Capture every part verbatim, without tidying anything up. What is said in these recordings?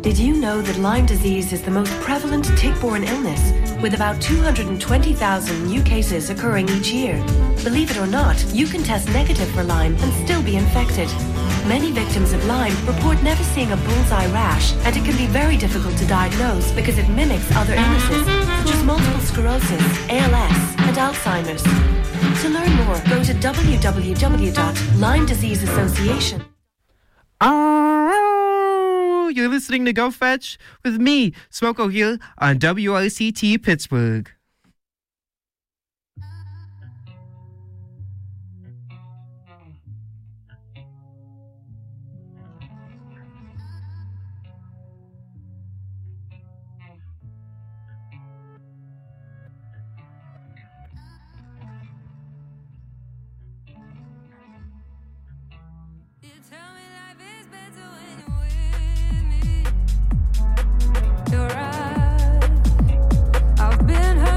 Did you know that Lyme disease is the most prevalent tick-borne illness, with about two hundred twenty thousand new cases occurring each year? Believe it or not, you can test negative for Lyme and still be infected. Many victims of Lyme report never seeing a bullseye rash, and it can be very difficult to diagnose because it mimics other illnesses, such as multiple sclerosis, A L S, and Alzheimer's. To learn more, go to w w w dot lyme disease association. Oh, you're listening to Go Fetch with me, Smoko Hill, on W I C T Pittsburgh. You're right. I've been hurt.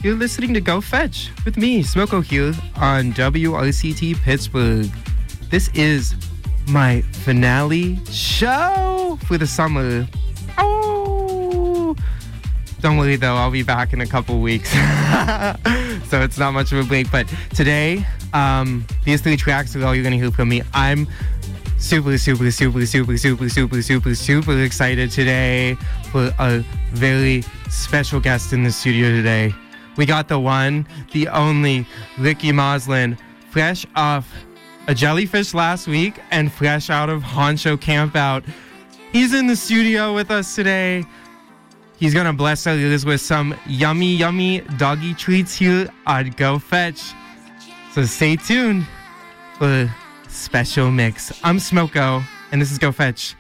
You're listening to Go Fetch with me, Smoko here on W R C T Pittsburgh. This is my finale show for the summer. Oh! Don't worry though, I'll be back in a couple weeks. So it's not much of a break. But today, um, these three tracks are all you're going to hear from me. I'm super, super, super, super, super, super, super, super excited today for a very special guest in the studio today. We got the one, the only, Ricky Moslin, fresh off a jellyfish last week and fresh out of Honcho Campout. He's in the studio with us today. He's going to bless us with some yummy, yummy doggy treats here on Go Fetch. So stay tuned for a special mix. I'm Smoko, and this is Go Fetch.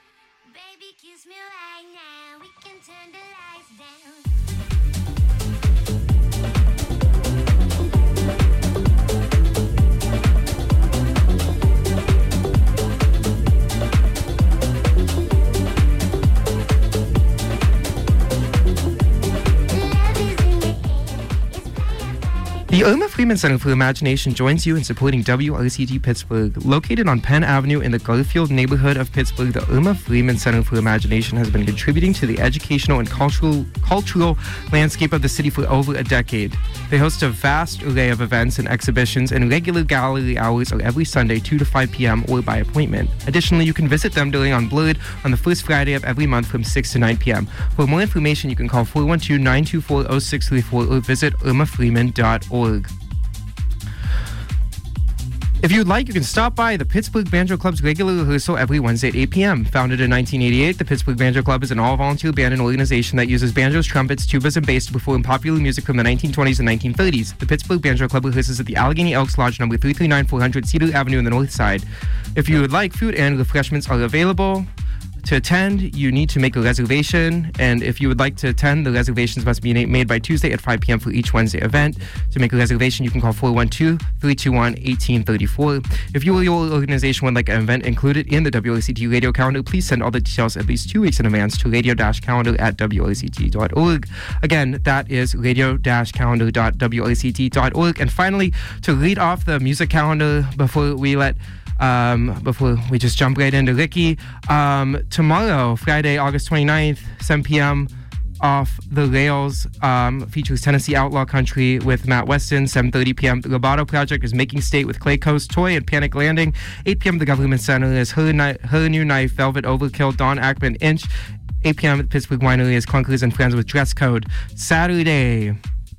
The Irma Freeman Center for Imagination joins you in supporting W R C T Pittsburgh. Located on Penn Avenue in the Garfield neighborhood of Pittsburgh, the Irma Freeman Center for Imagination has been contributing to the educational and cultural cultural landscape of the city for over a decade. They host a vast array of events and exhibitions, and regular gallery hours are every Sunday, two to five p.m. or by appointment. Additionally, you can visit them during Unblurred on the first Friday of every month from six to nine p.m. For more information, you can call four one two, nine two four, zero six three four or visit irma freeman dot org. If you'd like, you can stop by the Pittsburgh Banjo Club's regular rehearsal every Wednesday at eight p.m. Founded in nineteen eighty-eight, the Pittsburgh Banjo Club is an all-volunteer band and organization that uses banjos, trumpets, tubas, and bass to perform popular music from the nineteen twenties and nineteen thirties. The Pittsburgh Banjo Club rehearses at the Allegheny Elks Lodge, number three three nine four hundred Cedar Avenue on the north side. If you would like, food and refreshments are available. To attend, you need to make a reservation, and if you would like to attend, the reservations must be made by Tuesday at five p.m. for each Wednesday event. To make a reservation, you can call four one two, three two one, one eight three four. If you or your organization would like an event included in the W R C T radio calendar, please send all the details at least two weeks in advance to radio-calendar at w r c t dot org. Again, that is radio-calendar dot w r c t dot org. And finally, to lead off the music calendar before we let Um, before we just jump right into Ricky, um, tomorrow, Friday, August twenty-ninth, seven p.m., Off the Rails, um, features Tennessee Outlaw Country with Matt Weston. Seven thirty p.m., The Roboto Project is Making State with Clay Coast, Toy, and Panic Landing. eight p.m., The Government Center is Her, Ni- Her New Knife, Velvet Overkill, Don Ackman, Inch. eight p.m., at Pittsburgh Winery is Clunkers and Friends with Dress Code. Saturday,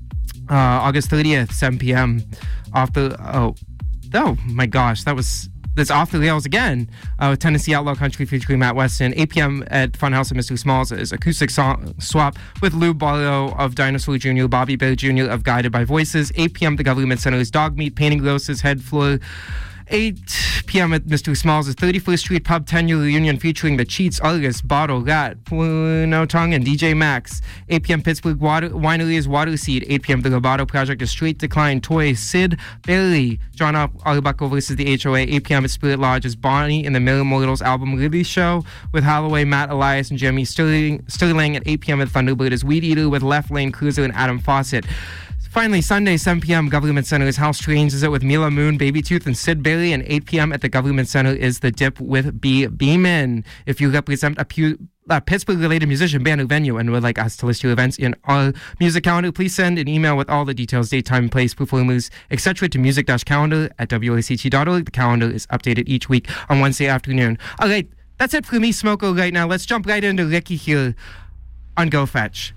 uh, August thirtieth, seven p.m., off the, oh, oh my gosh, that was... That's Off the Rails again, uh, with Tennessee Outlaw Country featuring Matt Weston. eight p.m. at Funhouse of Mister Smalls is Acoustic song Swap with Lou Barlow of Dinosaur Junior, Bobby Bear Junior of Guided by Voices. eight p.m. the Government Center is Dog Meat, Painting Gross's Head Floor. eight p.m. at Mister Smalls is thirty-first Street Pub ten-year reunion featuring the Cheats, Argus, Bottle, Rat, No Tongue, and D J Max. eight p.m. Pittsburgh Water, Winery is Water Seed. eight p.m. The Roboto Project is Straight Decline, Toy, Sid, Bailey, John Arbuckle versus the H O A. eight p.m. at Spirit Lodge is Bonnie and the Miller Mortals album release show with Holloway, Matt Elias, and Jeremy Sterling. Sterling. At eight p.m. at Thunderbird is Weed Eater with Left Lane Cruiser and Adam Fawcett. Finally, Sunday, seven p.m., Government Center is How Strange Is It with Mila Moon, Baby Tooth, and Sid Bailey. And eight p.m. at the Government Center is The Dip with B. Beeman. If you represent a, pu- a Pittsburgh-related musician, band, or venue and would like us to list your events in our music calendar, please send an email with all the details, date, time, place, performers, et cetera to music-calendar at w r c t dot org. The calendar is updated each week on Wednesday afternoon. All right, that's it for me, Smoko, right now. Let's jump right into Ricky here on Go Fetch.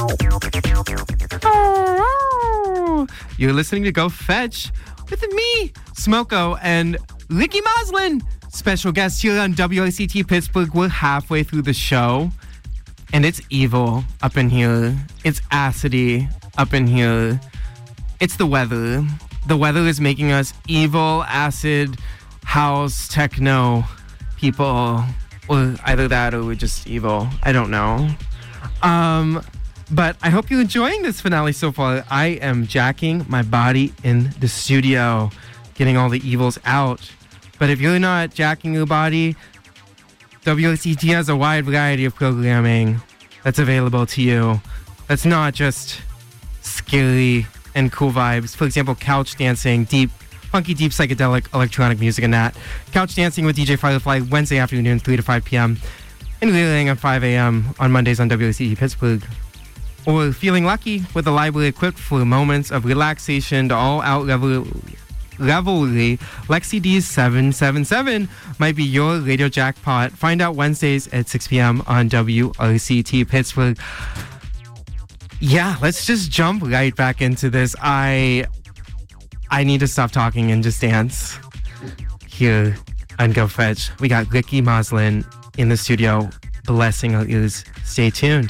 Oh, you're listening to Go Fetch with me, Smoko, and Ricky Moslin. Special guest here on W I C T Pittsburgh. We're halfway through the show, and it's evil up in here. It's acidy up in here. It's the weather. The weather is making us evil, acid, house, techno people. Or either that or we're just evil. I don't know. Um, but I hope you're enjoying this finale so far. I am jacking my body in the studio, getting all the evils out. But if you're not jacking your body, W I C T has a wide variety of programming that's available to you. That's not just scary and cool vibes. For example, couch dancing, deep, funky, deep, psychedelic, electronic music and that. Couch dancing with D J Firefly Wednesday afternoon, three to five p.m. And relaying at five a.m. on Mondays on W I C T Pittsburgh. Or feeling lucky with a library equipped for moments of relaxation to all out level revelry. Lexi D's seven seven seven might be your radio jackpot. Find out Wednesdays at six p.m. on W I C T Pittsburgh. Yeah, let's just jump right back into this. I I need to stop talking and just dance here on Go Fetch. We got Ricky Moslin in the studio blessing our ears. Stay tuned.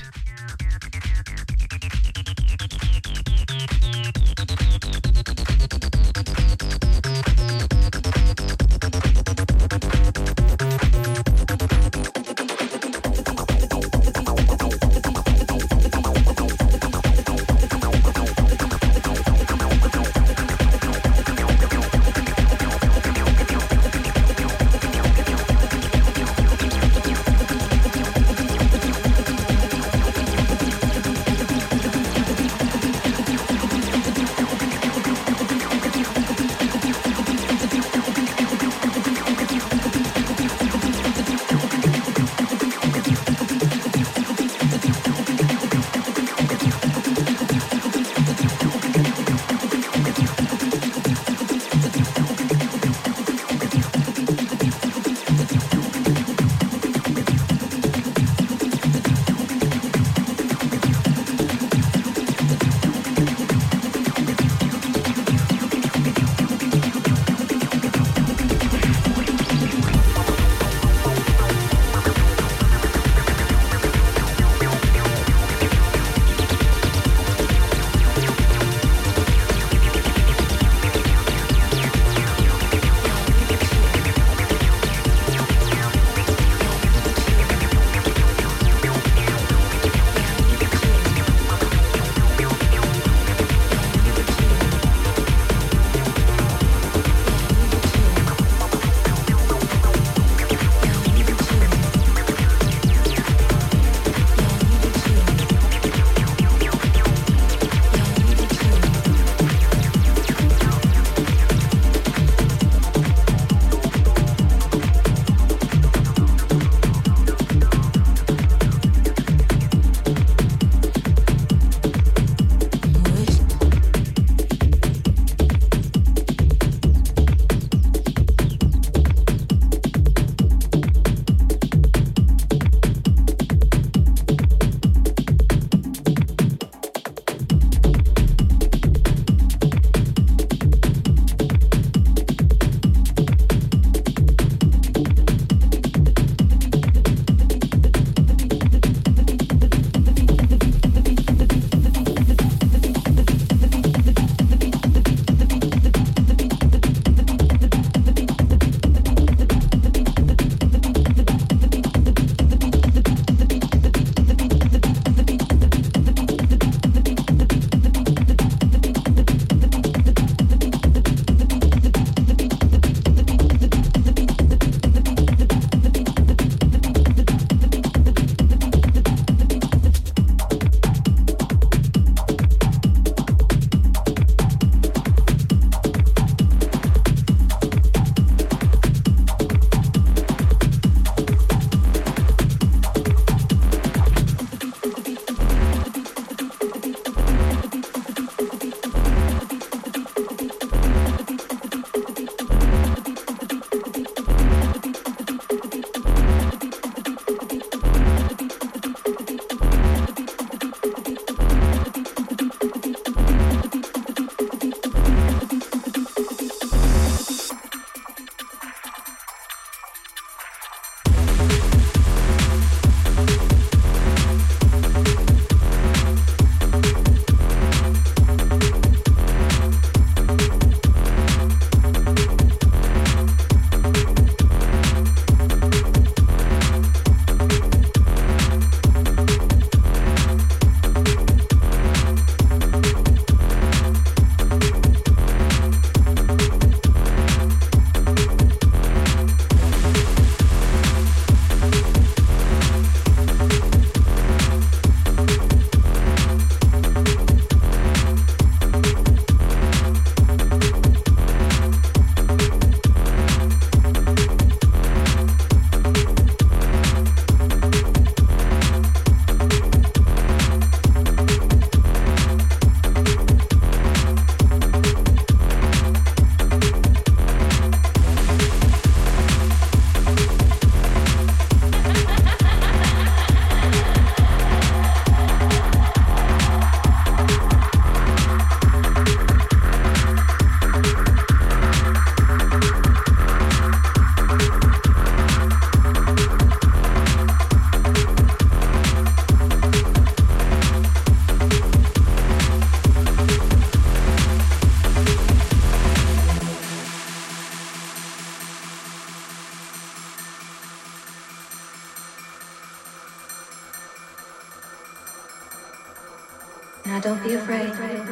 Now don't be afraid.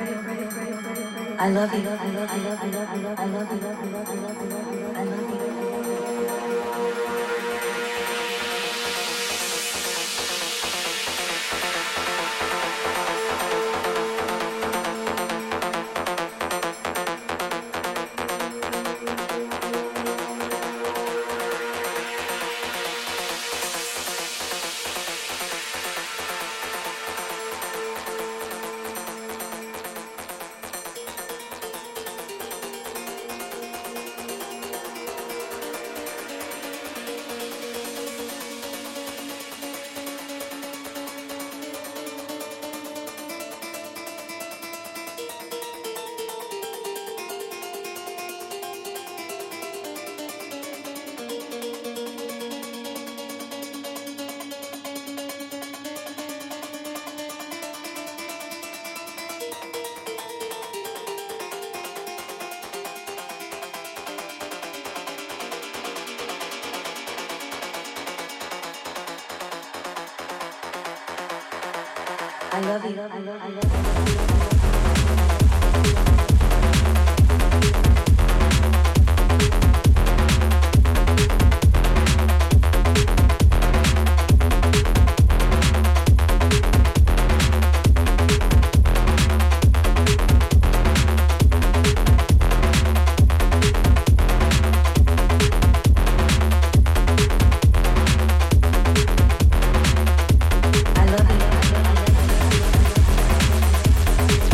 I love you. I love you. I love you. I love you. I love you. I love you. I love you. I love you. I love you. I love you. I love you.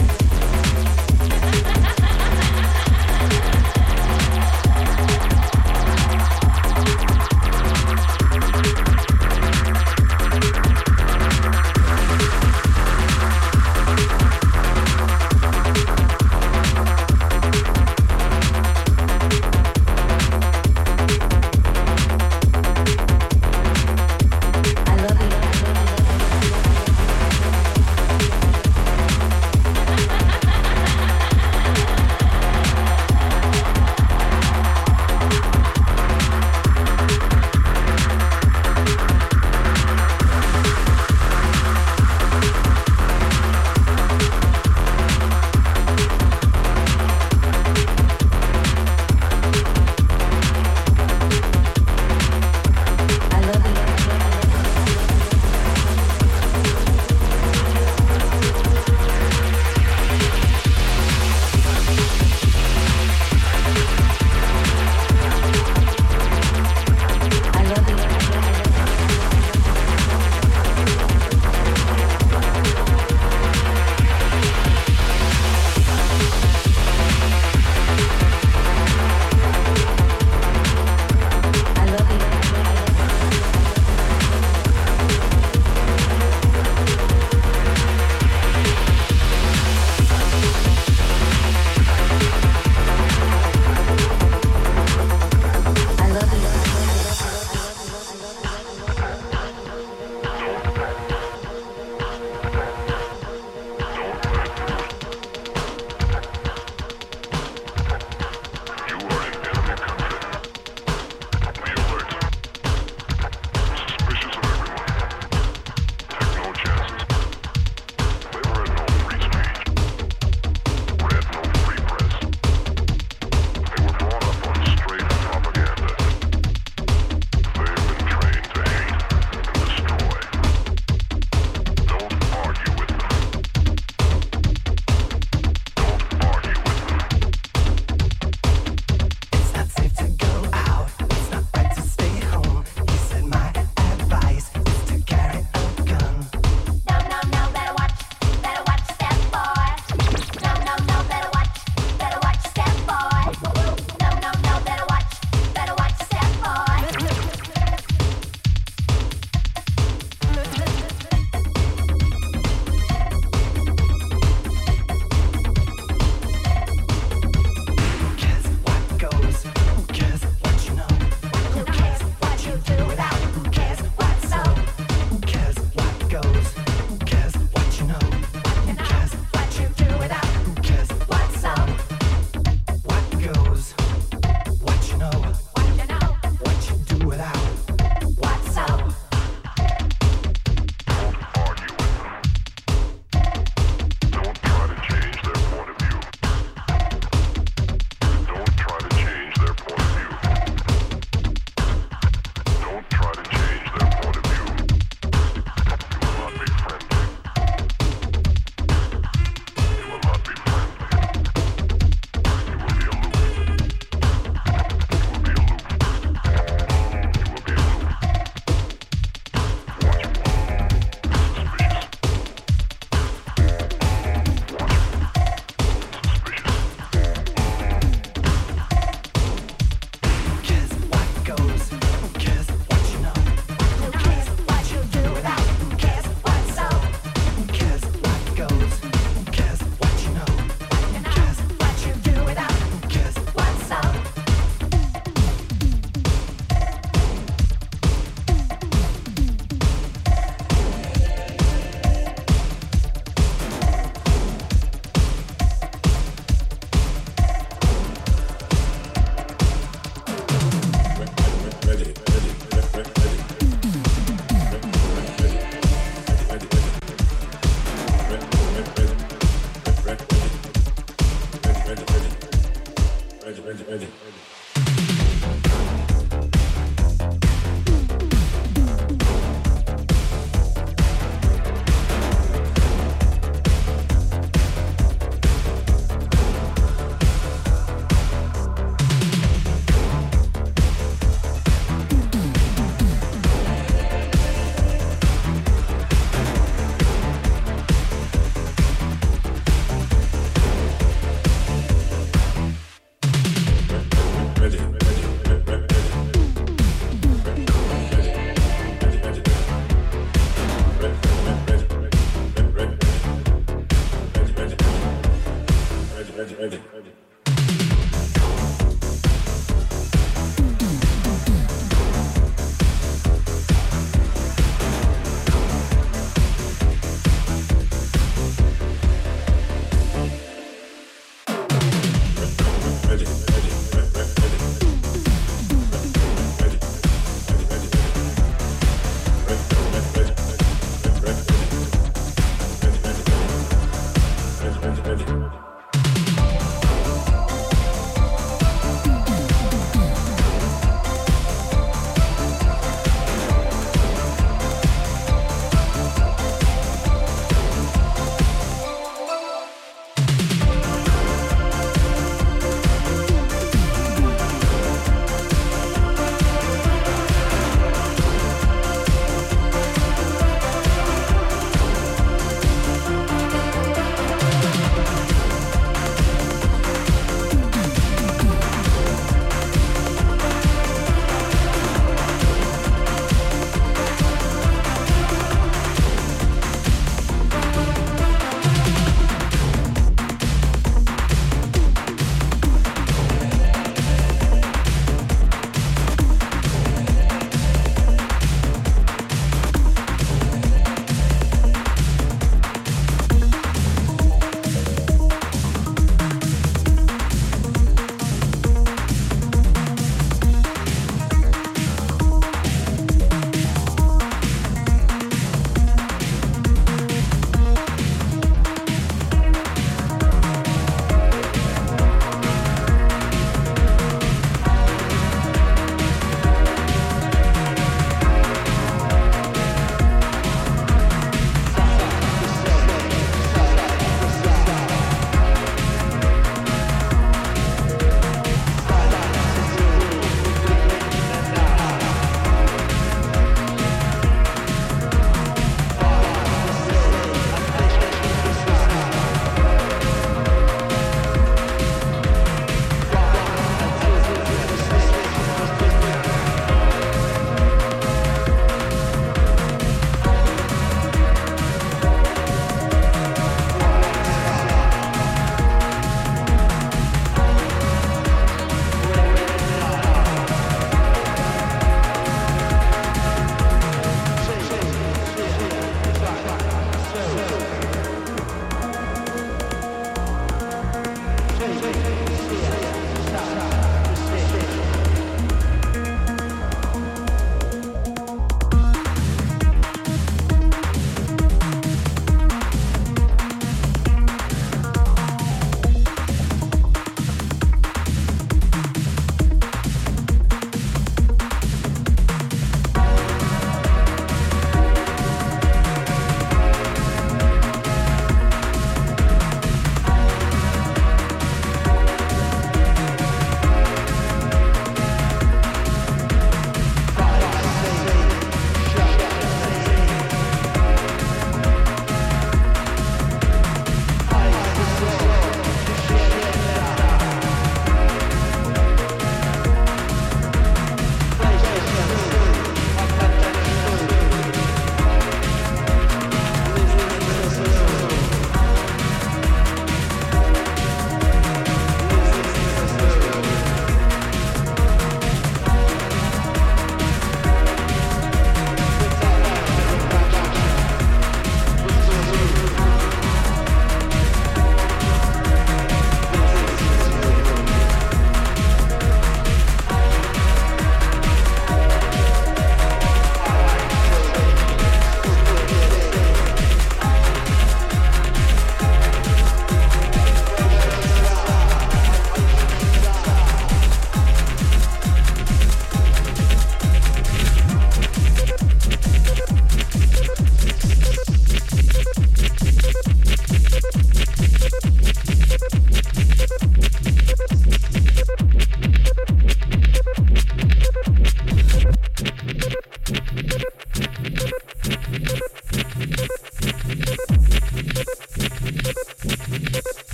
Ready.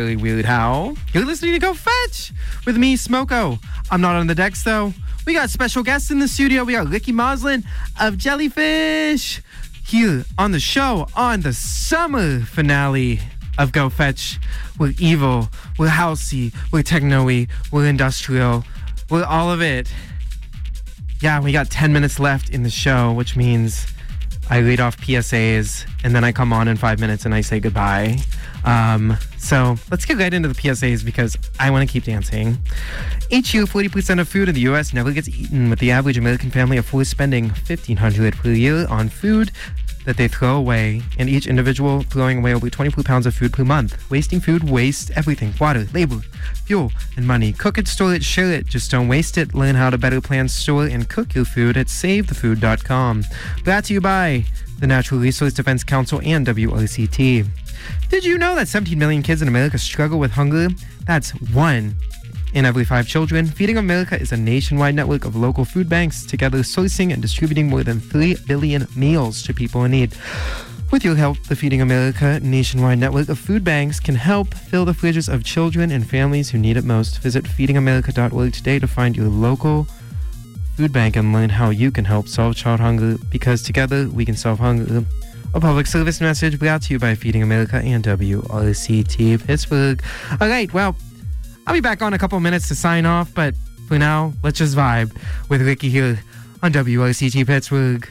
really weird how. You're listening to Go Fetch with me, Smoko. I'm not on the decks, though. We got special guests in the studio. We got Ricky Moslin of Jellyfish here on the show on the summer finale of Go Fetch. We're evil, we're housey, we're techno-y, we're industrial, we're all of it. Yeah, we got ten minutes left in the show, which means I read off P S As, and then I come on in five minutes and I say goodbye. Um, so let's get right into the P S As because I want to keep dancing. Each year, forty percent of food in the U S never gets eaten, with the average American family of four spending fifteen hundred dollars per year on food that they throw away, and each individual throwing away over twenty-four pounds of food per month. Wasting food wastes everything: water, labor, fuel, and money. Cook it, store it, share it. Just don't waste it. Learn how to better plan, store, and cook your food at save the food dot com. Brought to you by the Natural Resource Defense Council and W R C T. Did you know that seventeen million kids in America struggle with hunger? That's one in every five children. Feeding America is a nationwide network of local food banks, together sourcing and distributing more than three billion meals to people in need. With your help, the Feeding America nationwide network of food banks can help fill the fridges of children and families who need it most. Visit feeding america dot org today to find your local food bank and learn how you can help solve child hunger, because together we can solve hunger. A public service message brought to you by Feeding America and W R C T Pittsburgh. All right, well, I'll be back on a couple minutes to sign off, but for now, let's just vibe with Ricky here on W R C T Pittsburgh.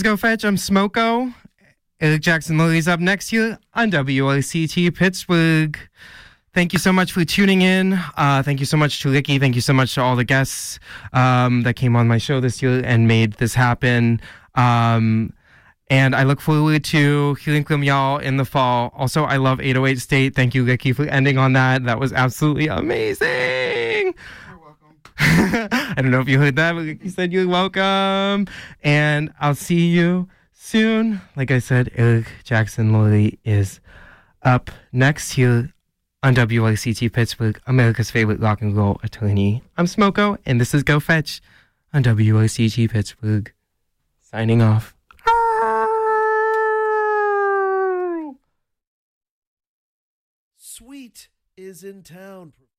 Go Fetch. I'm Smoko. Eric Jackson Lilly's up next here on W O C T Pittsburgh. Thank you so much for tuning in. Uh, thank you so much to Ricky. Thank you so much to all the guests um, that came on my show this year and made this happen. Um, and I look forward to hearing from y'all in the fall. Also, I love eight oh eight State. Thank you, Ricky, for ending on that. That was absolutely amazing. You're welcome. I don't know if you heard that, but Ricky said you're welcome. And I'll see you soon. Like I said, Eric Jackson Lilly is up next here on W O C T Pittsburgh, America's favorite rock and roll attorney. I'm Smoko, and this is Go Fetch on W O C T Pittsburgh. Signing off. Sweet is in town.